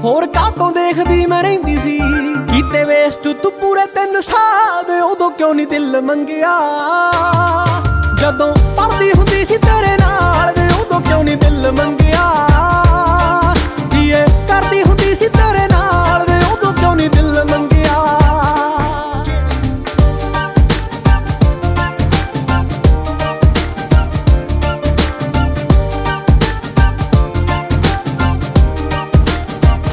ਹੋਰ ਕਾਤੋਂ ਦੇਖਦੀ ਮੈਂ ਰਹਿੰਦੀ ਸੀ, ਕੀਤੇ ਵੇਸਟ ਤੂੰ ਪੂਰੇ 3 ਸਾਲ ਦੇ। ਉਦੋਂ ਕਿਉਂ ਨਹੀਂ ਦਿਲ ਮੰਗਿਆ, ਜਦੋਂ ਪੜਦੀ ਹੁੰਦੀ ਸੀ ਤੇਰੇ ਨਾਲ ਵੇ, ਉਦੋਂ ਕਿਉਂ ਨਹੀਂ ਦਿਲ ਮੰਗਿਆ।